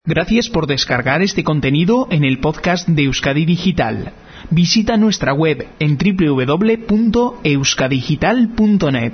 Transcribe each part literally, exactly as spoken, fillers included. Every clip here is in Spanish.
Gracias por descargar este contenido en el podcast de Euskadi Digital. Visita nuestra web en doble u doble u doble u punto euskadigital punto net.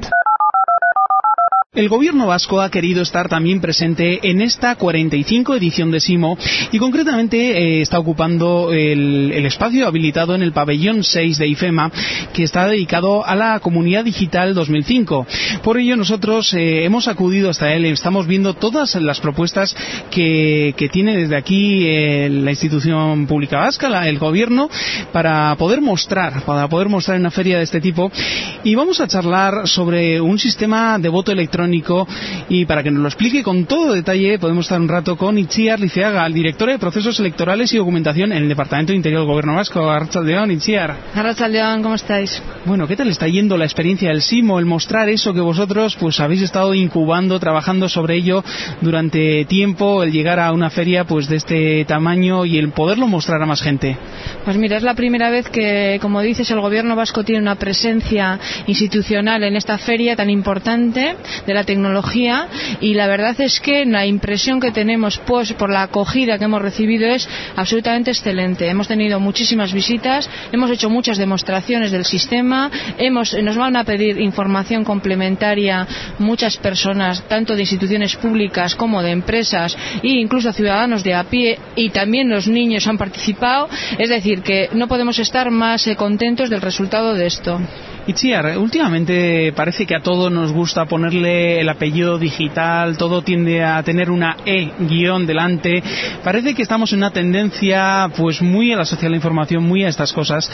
El gobierno vasco ha querido estar también presente en esta cuarenta y cinco edición de SIMO y concretamente eh, está ocupando el, el espacio habilitado en el pabellón seis de IFEMA, que está dedicado a la Comunidad Digital dos mil cinco. Por ello nosotros eh, hemos acudido hasta él, estamos viendo todas las propuestas que, que tiene desde aquí eh, la institución pública vasca, la, el gobierno, para poder mostrar, para poder mostrar en una feria de este tipo, y vamos a charlar sobre un sistema de voto electrónico. Y para que nos lo explique con todo detalle podemos estar un rato con Itziar Liceaga, el director de Procesos Electorales y Documentación en el Departamento de Interior del Gobierno Vasco. Arratsaldeon, Itziar. Arratsaldeon, ¿cómo estáis? Bueno, ¿qué tal está yendo la experiencia del SIMO, el mostrar eso que vosotros pues habéis estado incubando, trabajando sobre ello durante tiempo, el llegar a una feria pues de este tamaño y el poderlo mostrar a más gente? Pues mira, es la primera vez que, como dices, el Gobierno vasco tiene una presencia institucional en esta feria tan importante de la tecnología, y la verdad es que la impresión que tenemos pues por la acogida que hemos recibido es absolutamente excelente. Hemos tenido muchísimas visitas, hemos hecho muchas demostraciones del sistema, hemos, nos van a pedir información complementaria muchas personas, tanto de instituciones públicas como de empresas e incluso ciudadanos de a pie, y también los niños han participado, es decir, que no podemos estar más eh, contentos del resultado de esto. Itziar, últimamente parece que a todo nos gusta ponerle el apellido digital, todo tiende a tener una E guión delante. Parece que estamos en una tendencia pues muy a la social información, muy a estas cosas,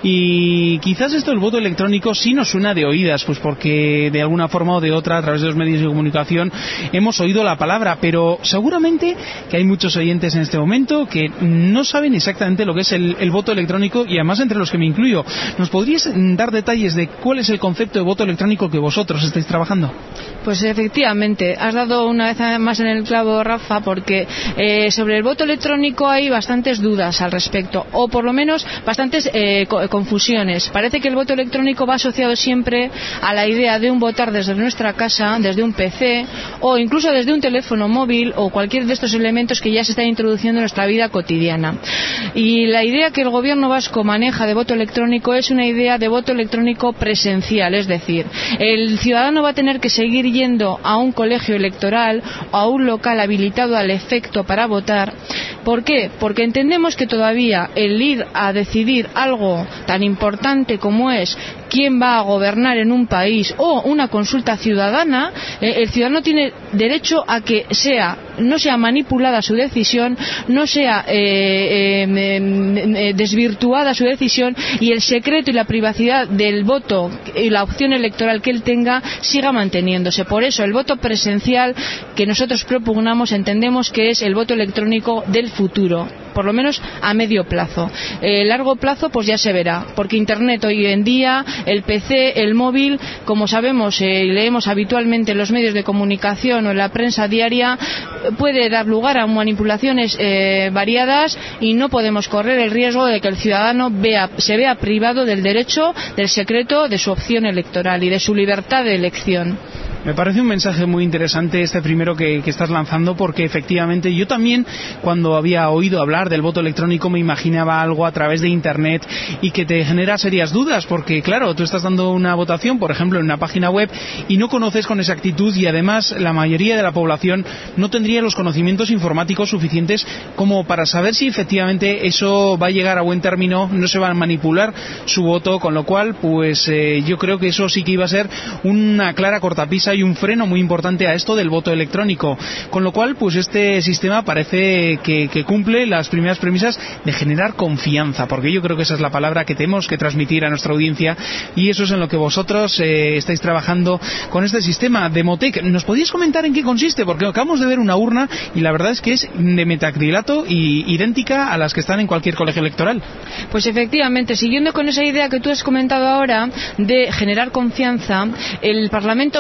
y quizás esto del voto electrónico sí nos suena de oídas, pues porque de alguna forma o de otra a través de los medios de comunicación hemos oído la palabra, pero seguramente que hay muchos oyentes en este momento que no saben exactamente lo que es el, el voto electrónico, y además entre los que me incluyo. ¿Nos podrías dar detalles de cuál es el concepto de voto electrónico que vosotros estáis trabajando? Pues efectivamente, has dado una vez más en el clavo, Rafa, porque eh, sobre el voto electrónico hay bastantes dudas al respecto, o por lo menos bastantes eh, confusiones. Parece que el voto electrónico va asociado siempre a la idea de un votar desde nuestra casa, desde un P C, o incluso desde un teléfono móvil, o cualquier de estos elementos que ya se están introduciendo en nuestra vida cotidiana. Y la idea que el gobierno vasco maneja de voto electrónico es una idea de voto electrónico presencial, es decir, el ciudadano va a tener que seguir yendo a un colegio electoral o a un local habilitado al efecto para votar. ¿Por qué? Porque entendemos que todavía el ir a decidir algo tan importante como es quién va a gobernar en un país o una consulta ciudadana, eh, el ciudadano tiene derecho a que sea no sea manipulada su decisión, no sea eh, eh, eh, desvirtuada su decisión, y el secreto y la privacidad del voto y la opción electoral que él tenga siga manteniéndose. Por eso el voto presencial que nosotros propugnamos entendemos que es el voto electrónico del futuro, por lo menos a medio plazo. Eh, largo plazo pues ya se verá, porque Internet hoy en día, el P C, el móvil, como sabemos y eh, leemos habitualmente en los medios de comunicación o en la prensa diaria, puede dar lugar a manipulaciones eh, variadas, y no podemos correr el riesgo de que el ciudadano vea, se vea privado del derecho, del secreto de su opción electoral y de su libertad de elección. Me parece un mensaje muy interesante este primero que, que estás lanzando, porque efectivamente yo también, cuando había oído hablar del voto electrónico, me imaginaba algo a través de Internet y que te genera serias dudas, porque claro, tú estás dando una votación, por ejemplo, en una página web y no conoces con exactitud, y además la mayoría de la población no tendría los conocimientos informáticos suficientes como para saber si efectivamente eso va a llegar a buen término, no se va a manipular su voto, con lo cual pues eh, yo creo que eso sí que iba a ser una clara cortapisa y un freno muy importante a esto del voto electrónico, con lo cual pues este sistema parece que, que cumple las primeras premisas de generar confianza, porque yo creo que esa es la palabra que tenemos que transmitir a nuestra audiencia, y eso es en lo que vosotros eh, estáis trabajando con este sistema Demotec. ¿Nos podíais comentar en qué consiste? Porque acabamos de ver una urna y la verdad es que es de metacrilato y idéntica a las que están en cualquier colegio electoral. Pues efectivamente, siguiendo con esa idea que tú has comentado ahora de generar confianza, el Parlamento Vasco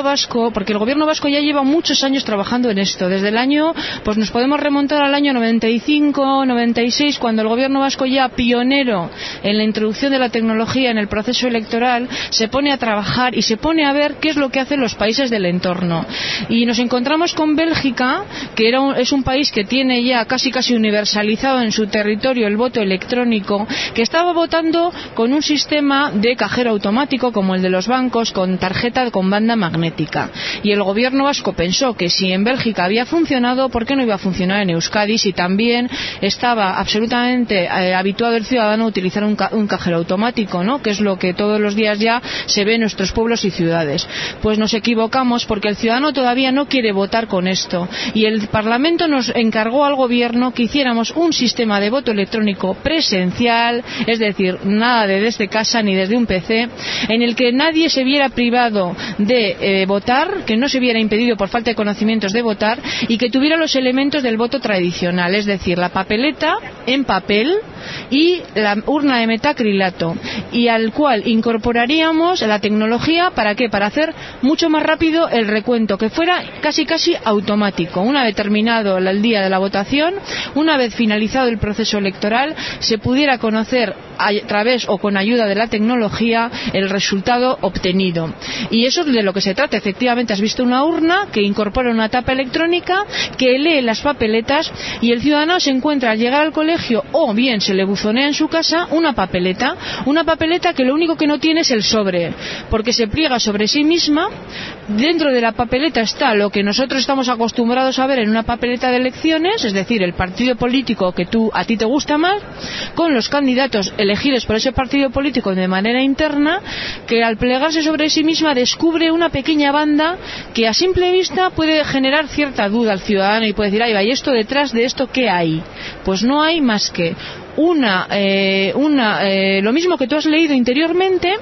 electrónico, porque el gobierno vasco ya lleva muchos años trabajando en esto. Desde el año, pues nos podemos remontar al año noventa y cinco, noventa y seis, cuando el gobierno vasco, ya pionero en la introducción de la tecnología en el proceso electoral, se pone a trabajar y se pone a ver qué es lo que hacen los países del entorno. Y nos encontramos con Bélgica, que era un, es un país que tiene ya casi casi universalizado en su territorio el voto electrónico, que estaba votando con un sistema de cajero automático como el de los bancos, con tarjeta con banda magnética. Y el gobierno vasco pensó que si en Bélgica había funcionado, ¿por qué no iba a funcionar en Euskadi si también estaba absolutamente eh, habituado el ciudadano a utilizar un, ca un cajero automático, ¿no? Que es lo que todos los días ya se ve en nuestros pueblos y ciudades? Pues nos equivocamos, porque el ciudadano todavía no quiere votar con esto, y el Parlamento nos encargó al gobierno que hiciéramos un sistema de voto electrónico presencial, es decir, nada de desde casa ni desde un P C, en el que nadie se viera privado de eh, votar, que no se viera impedido por falta de conocimientos de votar, y que tuviera los elementos del voto tradicional, es decir, la papeleta en papel y la urna de metacrilato, y al cual incorporaríamos la tecnología. ¿Para qué? Para hacer mucho más rápido el recuento, que fuera casi casi automático. Una vez terminado el día de la votación, una vez finalizado el proceso electoral, se pudiera conocer a través o con ayuda de la tecnología el resultado obtenido. Y eso es de lo que se trata. Efectivamente, has visto una urna que incorpora una tapa electrónica que lee las papeletas, y el ciudadano se encuentra al llegar al colegio, o bien se le buzonea en su casa una papeleta, una papeleta que lo único que no tiene es el sobre, porque se pliega sobre sí misma. Dentro de la papeleta está lo que nosotros estamos acostumbrados a ver en una papeleta de elecciones, es decir, el partido político que tú, a ti te gusta más, con los candidatos elegidos por ese partido político de manera interna, que al plegarse sobre sí misma descubre una pequeña banda que a simple vista puede generar cierta duda al ciudadano, y puede decir, ay, ¿y esto detrás de esto qué hay? Pues no hay más que una, eh, una eh, lo mismo que tú has leído interiormente,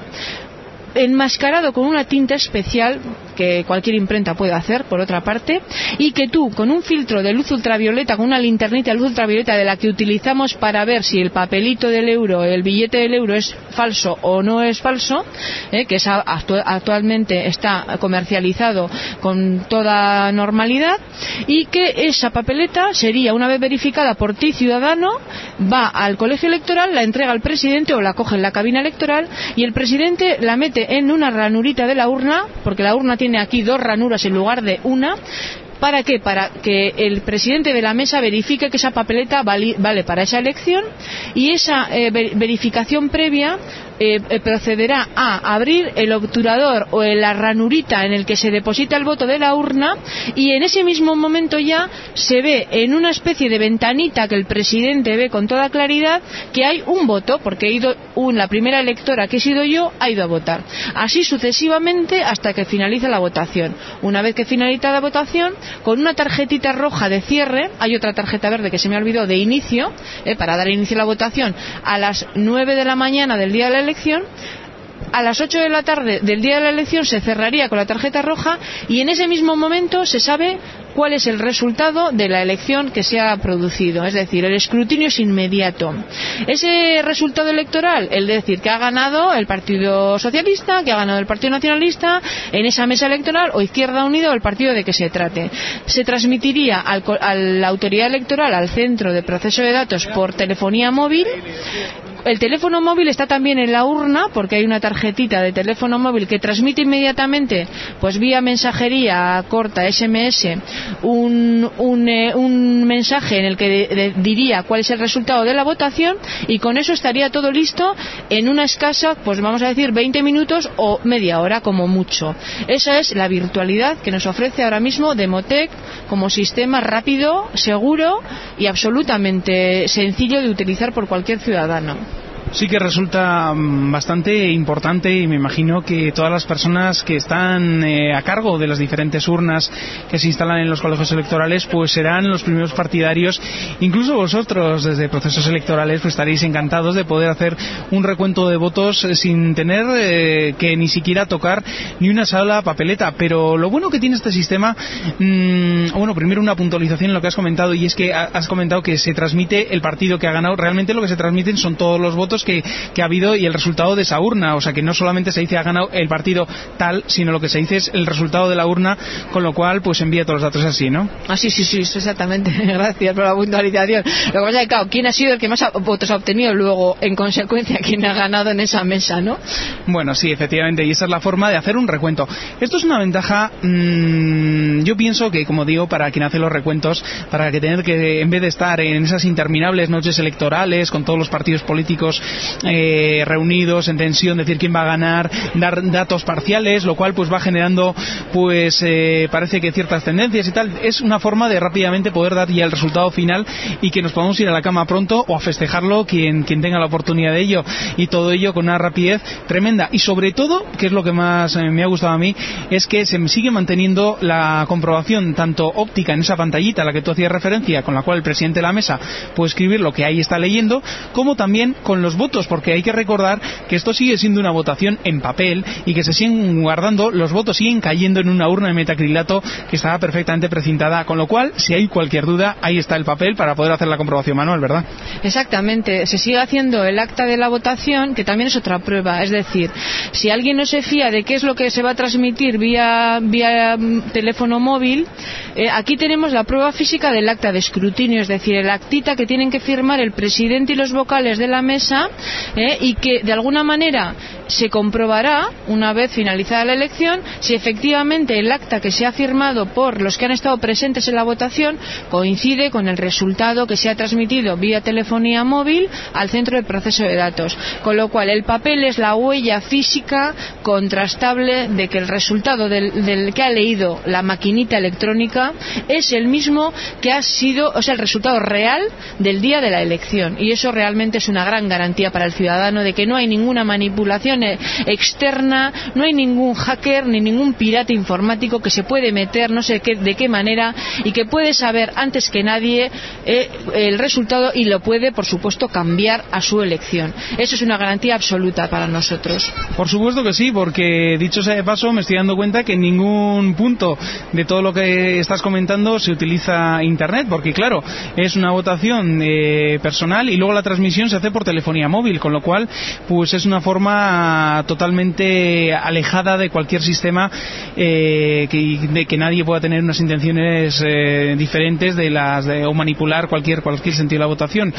enmascarado con una tinta especial que cualquier imprenta puede hacer, por otra parte, y que tú, con un filtro de luz ultravioleta, con una linternita de luz ultravioleta de la que utilizamos para ver si el papelito del euro, el billete del euro es falso o no es falso, eh, que es actu actualmente está comercializado con toda normalidad, y que esa papeleta sería, una vez verificada por ti, ciudadano, va al colegio electoral, la entrega al presidente o la coge en la cabina electoral, y el presidente la mete en una ranurita de la urna, porque la urna tiene aquí dos ranuras en lugar de una. ¿Para qué? Para que el presidente de la mesa verifique que esa papeleta vale, vale para esa elección, y esa eh, verificación previa eh, eh, procederá a abrir el obturador o la ranurita en el que se deposita el voto de la urna, y en ese mismo momento ya se ve en una especie de ventanita que el presidente ve con toda claridad que hay un voto, porque he ido un, la primera electora que he sido yo ha ido a votar. Así sucesivamente hasta que finaliza la votación. Una vez que finaliza la votación, con una tarjetita roja de cierre, hay otra tarjeta verde que se me olvidó de inicio, eh, para dar inicio a la votación a las nueve de la mañana del día de la elección. A las ocho de la tarde del día de la elección se cerraría con la tarjeta roja, y en ese mismo momento se sabe cuál es el resultado de la elección que se ha producido, es decir, el escrutinio es inmediato. Ese resultado electoral, el de decir que ha ganado el Partido Socialista, que ha ganado el Partido Nacionalista en esa mesa electoral, o Izquierda Unida, o el partido de que se trate, se transmitiría al, a la autoridad electoral, al centro de proceso de datos, por telefonía móvil. El teléfono móvil está también en la urna, porque hay una tarjetita de teléfono móvil que transmite inmediatamente, pues vía mensajería corta, ese eme ese, un, un, eh, un mensaje en el que de, de, diría cuál es el resultado de la votación, y con eso estaría todo listo en una escasa, pues vamos a decir veinte minutos o media hora como mucho. Esa es la virtualidad que nos ofrece ahora mismo Demotec como sistema rápido, seguro y absolutamente sencillo de utilizar por cualquier ciudadano. Sí que resulta bastante importante, y me imagino que todas las personas que están eh, a cargo de las diferentes urnas que se instalan en los colegios electorales pues serán los primeros partidarios. Incluso vosotros desde procesos electorales pues estaréis encantados de poder hacer un recuento de votos sin tener eh, que ni siquiera tocar ni una sola papeleta. Pero lo bueno que tiene este sistema, mmm, bueno, primero una puntualización en lo que has comentado, y es que has comentado que se transmite el partido que ha ganado. Realmente lo que se transmiten son todos los votos votos que, que ha habido y el resultado de esa urna. O sea, que no solamente se dice ha ganado el partido tal, sino lo que se dice es el resultado de la urna, con lo cual pues envía todos los datos así, ¿no? Ah, sí, sí, sí, exactamente. Gracias por la puntualización. Lo que pasa es que, claro, ¿quién ha sido el que más votos ha obtenido? Luego, en consecuencia, ¿quién ha ganado en esa mesa, no? Bueno, sí, efectivamente, y esa es la forma de hacer un recuento. Esto es una ventaja, mmm, yo pienso que, como digo, para quien hace los recuentos, para que tener que, en vez de estar en esas interminables noches electorales con todos los partidos políticos eh, reunidos en tensión, decir quién va a ganar, dar datos parciales, lo cual pues va generando, pues eh, parece que ciertas tendencias y tal, es una forma de rápidamente poder dar ya el resultado final y que nos podamos ir a la cama pronto o a festejarlo quien, quien tenga la oportunidad de ello, y todo ello con una rapidez tremenda. Y sobre todo, que es lo que más eh, me ha gustado a mí, es que se sigue manteniendo la comprobación tanto óptica en esa pantallita a la que tú hacías referencia, con la cual el presidente de la mesa puede escribir lo que ahí está leyendo, como también con los votos, porque hay que recordar que esto sigue siendo una votación en papel y que se siguen guardando, los votos siguen cayendo en una urna de metacrilato que estaba perfectamente precintada, con lo cual, si hay cualquier duda, ahí está el papel para poder hacer la comprobación manual, ¿verdad? Exactamente, se sigue haciendo el acta de la votación, que también es otra prueba, es decir, si alguien no se fía de qué es lo que se va a transmitir vía, vía teléfono móvil, eh, aquí tenemos la prueba física del acta de escrutinio, es decir, el actita que tienen que firmar el presidente y los vocales de la mesa, eh, y que de alguna manera se comprobará, una vez finalizada la elección, si efectivamente el acta que se ha firmado por los que han estado presentes en la votación coincide con el resultado que se ha transmitido vía telefonía móvil al centro de proceso de datos. Con lo cual, el papel es la huella física contrastable de que el resultado del, del que ha leído la maquinita electrónica es el mismo que ha sido, o sea, el resultado real del día de la elección. Y eso realmente es una gran garantía para el ciudadano de que no hay ninguna manipulación externa, no hay ningún hacker ni ningún pirata informático que se puede meter no sé qué, de qué manera, y que puede saber antes que nadie eh, el resultado, y lo puede, por supuesto, cambiar a su elección. Eso es una garantía absoluta para nosotros. Por supuesto que sí, porque dicho sea de paso, me estoy dando cuenta que en ningún punto de todo lo que estás comentando se utiliza internet, porque claro, es una votación eh, personal y luego la transmisión se hace por telefonía móvil, con lo cual pues es una forma totalmente alejada de cualquier sistema eh, que, de que nadie pueda tener unas intenciones eh, diferentes de las de, o manipular cualquier cualquier sentido de la votación.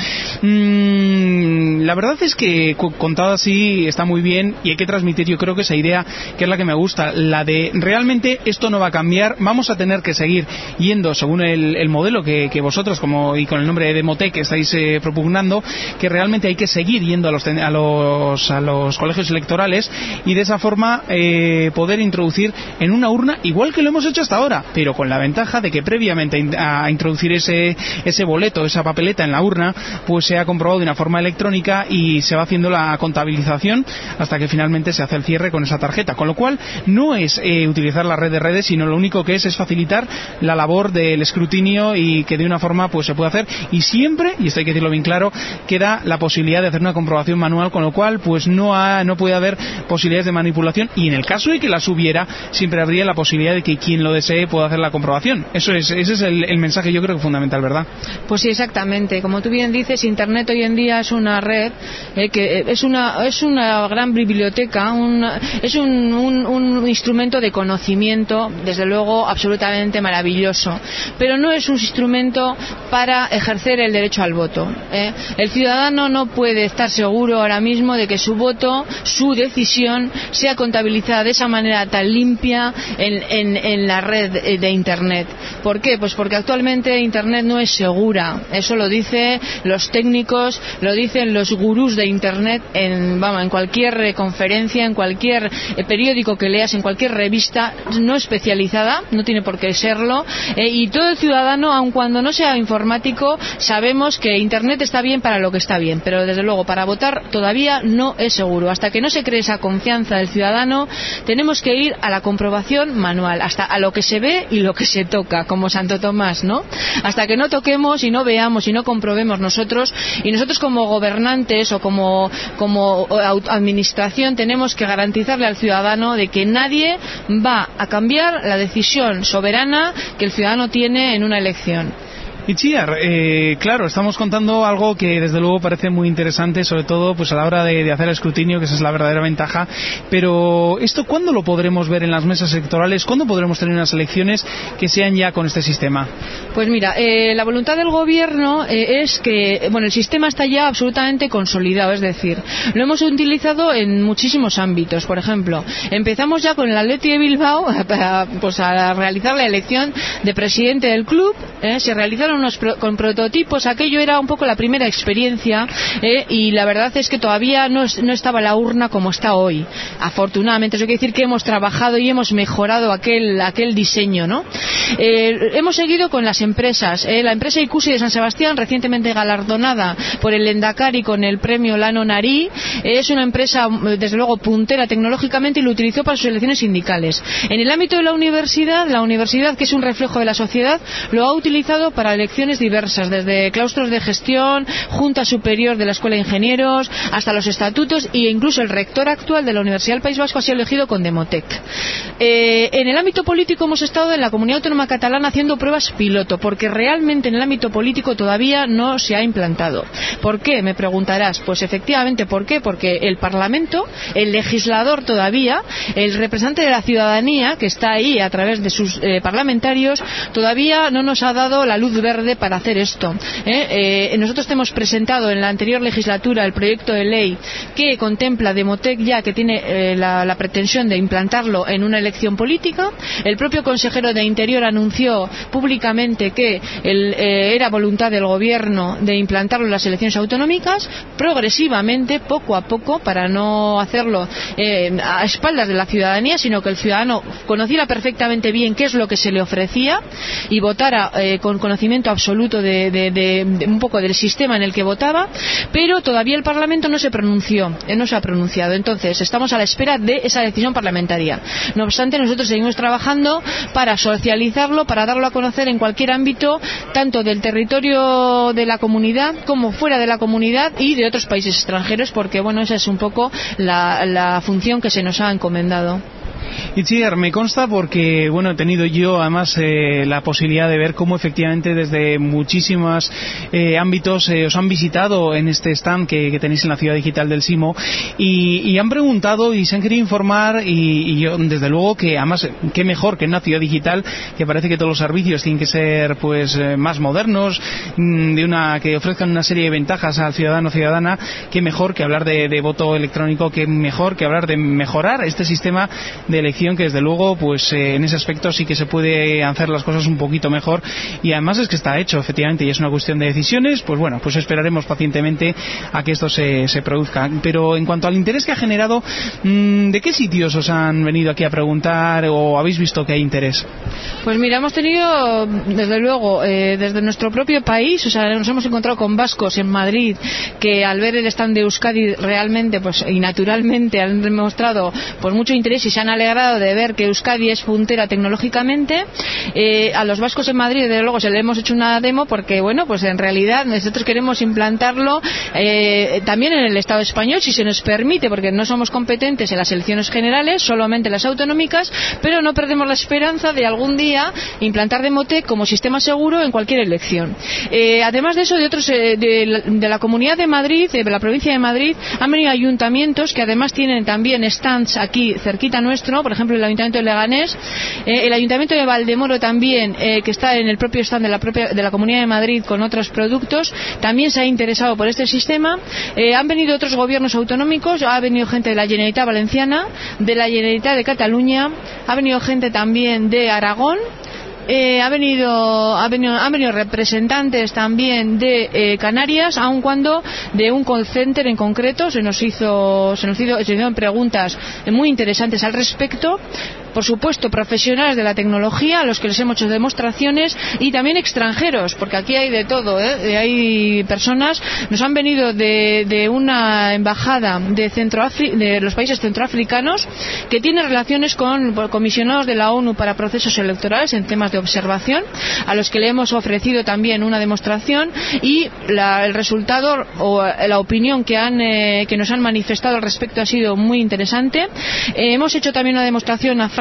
Mm, la verdad es que contado así está muy bien y hay que transmitir, yo creo que esa idea que es la que me gusta, la de realmente esto no va a cambiar, vamos a tener que seguir yendo según el, el modelo que, que vosotros como y con el nombre de Demotec estáis eh, propugnando, que realmente hay que seguir yendo a los a los a los colegios electorales y de esa forma eh, poder introducir en una urna, igual que lo hemos hecho hasta ahora, pero con la ventaja de que previamente a introducir ese, ese boleto, esa papeleta en la urna, pues se ha comprobado de una forma electrónica y se va haciendo la contabilización hasta que finalmente se hace el cierre con esa tarjeta, con lo cual no es eh, utilizar la red de redes, sino lo único que es es facilitar la labor del escrutinio y que de una forma pues se puede hacer, y siempre, y esto hay que decirlo bien claro, queda la posibilidad de hacer una comprobación manual, con lo cual pues no, ha, no puede haber posibilidades de manipulación, y en el caso de que las hubiera, siempre habría la posibilidad de que quien lo desee pueda hacer la comprobación. Eso es, ese es el, el mensaje, yo creo que fundamental, ¿verdad? Pues sí, exactamente. Como tú bien dices, Internet hoy en día es una red eh, que es una es una gran biblioteca, una, es un, un, un instrumento de conocimiento, desde luego absolutamente maravilloso, pero no es un instrumento para ejercer el derecho al voto. ¿eh? El ciudadano no puede estar seguro ahora mismo de que su voto, su decisión, sea contabilizada de esa manera tan limpia en, en, en la red de Internet. ¿Por qué? Pues porque actualmente Internet no es segura. Eso lo dicen los técnicos, lo dicen los gurús de Internet en, vamos, en cualquier conferencia, en cualquier periódico que leas, en cualquier revista no especializada, no tiene por qué serlo, eh, y todo el ciudadano, aun cuando no sea informático, sabemos que Internet está bien para lo que está bien, pero desde luego para votar todavía no es seguro. Hasta que no se cree esa confianza del ciudadano, tenemos que ir a la comprobación manual, hasta a lo que se ve y lo que se toca, como Santo Tomás, ¿no? Hasta que no toquemos y no veamos y no comprobemos nosotros, y nosotros como gobernantes o como, como administración tenemos que garantizarle al ciudadano de que nadie va a cambiar la decisión soberana que el ciudadano tiene en una elección. Itziar, eh, claro, estamos contando algo que desde luego parece muy interesante, sobre todo pues a la hora de, de hacer el escrutinio, que esa es la verdadera ventaja, pero ¿esto cuándo lo podremos ver en las mesas electorales? ¿Cuándo podremos tener unas elecciones que sean ya con este sistema? Pues mira, eh, la voluntad del gobierno eh, es que, bueno, el sistema está ya absolutamente consolidado, es decir, lo hemos utilizado en muchísimos ámbitos. Por ejemplo, empezamos ya con el Athletic de Bilbao para, pues, a realizar la elección de presidente del club, eh, se realizaron unos pro, con prototipos, aquello era un poco la primera experiencia eh, y la verdad es que todavía no, no estaba la urna como está hoy, afortunadamente. Eso quiere decir que hemos trabajado y hemos mejorado aquel, aquel diseño, ¿no? Eh, hemos seguido con las empresas, eh, la empresa Ikusi de San Sebastián, recientemente galardonada por el Lehendakari con el premio Lano Nari, eh, es una empresa desde luego puntera tecnológicamente y lo utilizó para sus elecciones sindicales. En el ámbito de la universidad, la universidad, que es un reflejo de la sociedad, lo ha utilizado para elecciones diversas, desde claustros de gestión, Junta Superior de la Escuela de Ingenieros, hasta los estatutos, e incluso el rector actual de la Universidad del País Vasco ha sido elegido con Demotec. Eh, en el ámbito político hemos estado en la Comunidad Autónoma Catalana haciendo pruebas piloto, porque realmente en el ámbito político todavía no se ha implantado. ¿Por qué? Me preguntarás. Pues efectivamente, ¿por qué? Porque el Parlamento, el legislador todavía, el representante de la ciudadanía, que está ahí a través de sus eh, parlamentarios, todavía no nos ha dado la luz verde para hacer esto. ¿eh? Eh, nosotros te hemos presentado en la anterior legislatura el proyecto de ley que contempla Demotec ya, que tiene eh, la, la pretensión de implantarlo en una elección política. El propio consejero de Interior anunció públicamente que el, eh, era voluntad del gobierno de implantarlo en las elecciones autonómicas, progresivamente, poco a poco, para no hacerlo eh, a espaldas de la ciudadanía, sino que el ciudadano conociera perfectamente bien qué es lo que se le ofrecía y votara eh, con conocimiento absoluto de, de, de, de un poco del sistema en el que votaba, pero todavía el Parlamento no se pronunció, eh, no se ha pronunciado. Entonces estamos a la espera de esa decisión parlamentaria. No obstante, nosotros seguimos trabajando para socializarlo, para darlo a conocer en cualquier ámbito, tanto del territorio de la comunidad como fuera de la comunidad y de otros países extranjeros, porque bueno, esa es un poco la, la función que se nos ha encomendado. Itziar, me consta porque bueno, he tenido yo además eh, la posibilidad de ver cómo efectivamente desde muchísimos eh, ámbitos eh, os han visitado en este stand que, que tenéis en la Ciudad Digital del Simo y, y han preguntado y se han querido informar y, y yo desde luego que además qué mejor que en una ciudad digital que parece que todos los servicios tienen que ser pues eh, más modernos, de una que ofrezcan una serie de ventajas al ciudadano o ciudadana, qué mejor que hablar de, de voto electrónico, qué mejor que hablar de mejorar este sistema de elección, que desde luego pues eh, en ese aspecto sí que se puede hacer las cosas un poquito mejor y además es que está hecho efectivamente y es una cuestión de decisiones. Pues bueno, pues esperaremos pacientemente a que esto se, se produzca. Pero en cuanto al interés que ha generado, mmm, ¿de qué sitios os han venido aquí a preguntar o habéis visto que hay interés? Pues mira, hemos tenido desde luego eh, desde nuestro propio país, o sea, nos hemos encontrado con vascos en Madrid que al ver el stand de Euskadi realmente pues y naturalmente han demostrado pues mucho interés y se han alegrado de ver que Euskadi es puntera tecnológicamente. Eh, a los vascos en Madrid desde luego se le hemos hecho una demo porque bueno, pues en realidad nosotros queremos implantarlo eh, también en el Estado español si se nos permite, porque no somos competentes en las elecciones generales, solamente las autonómicas, pero no perdemos la esperanza de algún día implantar Demotec como sistema seguro en cualquier elección. Eh, además de eso, de otros eh, de, la, de la Comunidad de Madrid, de la provincia de Madrid, han venido ayuntamientos que además tienen también stands aquí cerquita nuestro, por ejemplo el Ayuntamiento de Leganés, eh, el Ayuntamiento de Valdemoro también, eh, que está en el propio stand de la propia de la Comunidad de Madrid con otros productos, también se ha interesado por este sistema. Eh, han venido otros gobiernos autonómicos, ha venido gente de la Generalitat Valenciana, de la Generalitat de Cataluña, ha venido gente también de Aragón. Eh, ha venido, ha venido, han venido representantes también de eh, Canarias, aun cuando de un call center en concreto se nos hizo, se nos hizo, se hicieron preguntas muy interesantes al respecto. Por supuesto, profesionales de la tecnología, a los que les hemos hecho demostraciones, y también extranjeros, porque aquí hay de todo, ¿eh? Hay personas, nos han venido de, de una embajada de, Centroafri- de los países centroafricanos que tiene relaciones con comisionados de la ONU para procesos electorales en temas de observación, a los que le hemos ofrecido también una demostración y la, el resultado o la opinión que, han, eh, que nos han manifestado al respecto ha sido muy interesante. Eh, hemos hecho también una demostración a Francia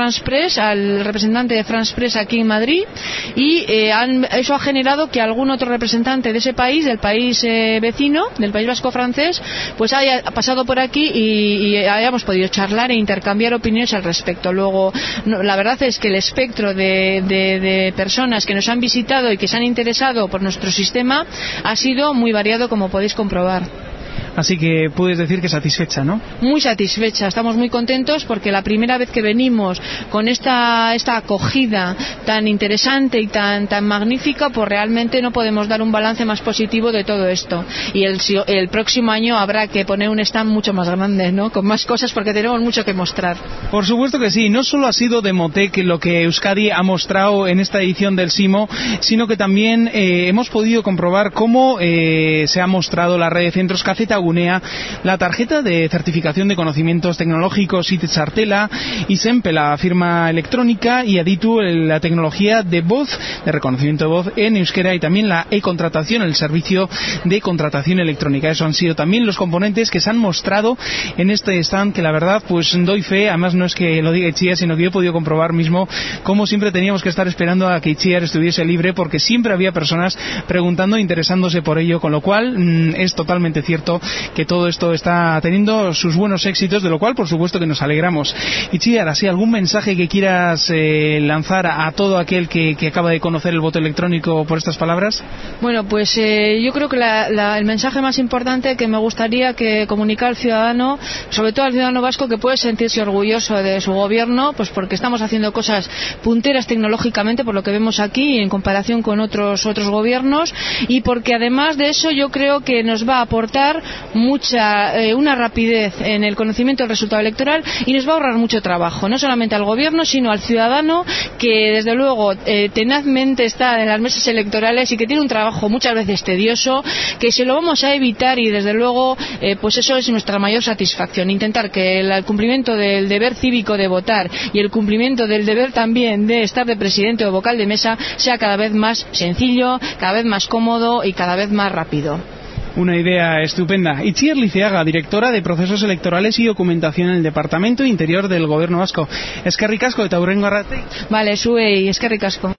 France Press, al representante de France Press aquí en Madrid, y eh, han, eso ha generado que algún otro representante de ese país, del país eh, vecino, del País Vasco francés, pues haya pasado por aquí y, y hayamos podido charlar e intercambiar opiniones al respecto. Luego, no, la verdad es que el espectro de, de, de personas que nos han visitado y que se han interesado por nuestro sistema ha sido muy variado, como podéis comprobar. Así que puedes decir que satisfecha, ¿no? Muy satisfecha, estamos muy contentos porque la primera vez que venimos con esta, esta acogida tan interesante y tan, tan magnífica, pues realmente no podemos dar un balance más positivo de todo esto. Y el, el próximo año habrá que poner un stand mucho más grande, ¿no? Con más cosas, porque tenemos mucho que mostrar. Por supuesto que sí, no solo ha sido Demotec lo que Euskadi ha mostrado en esta edición del SIMO, sino que también eh, hemos podido comprobar cómo eh, se ha mostrado la red de centros Kaceta Gunea, la tarjeta de certificación de conocimientos tecnológicos I T Txartela, ISEMPE, la firma electrónica, y Aditu, la tecnología de voz, de reconocimiento de voz en euskera, y también la e-contratación, el servicio de contratación electrónica. Eso han sido también los componentes que se han mostrado en este stand, que la verdad pues doy fe, además no es que lo diga Itziar, sino que yo he podido comprobar mismo cómo siempre teníamos que estar esperando a que Itziar estuviese libre, porque siempre había personas preguntando e interesándose por ello, con lo cual mmm, es totalmente cierto que todo esto está teniendo sus buenos éxitos, de lo cual por supuesto que nos alegramos. Itziar, ¿así algún mensaje que quieras eh, lanzar a, a todo aquel que, que acaba de conocer el voto electrónico por estas palabras? Bueno, pues eh, yo creo que la, la, el mensaje más importante que me gustaría que comunicar al ciudadano, sobre todo al ciudadano vasco, que puede sentirse orgulloso de su gobierno, pues porque estamos haciendo cosas punteras tecnológicamente, por lo que vemos aquí, en comparación con otros otros gobiernos, y porque además de eso yo creo que nos va a aportar mucha eh, una rapidez en el conocimiento del resultado electoral, y nos va a ahorrar mucho trabajo, no solamente al gobierno sino al ciudadano, que desde luego eh, tenazmente está en las mesas electorales y que tiene un trabajo muchas veces tedioso, que se lo vamos a evitar, y desde luego eh, pues eso es nuestra mayor satisfacción, intentar que el, el cumplimiento del deber cívico de votar y el cumplimiento del deber también de estar de presidente o vocal de mesa sea cada vez más sencillo, cada vez más cómodo y cada vez más rápido. Una idea estupenda. Itziar Liceaga, directora de Procesos Electorales y Documentación en el Departamento Interior del Gobierno Vasco. Eskerrik asko eta hurrengo arte. Vale, zuei, eskerrik asko.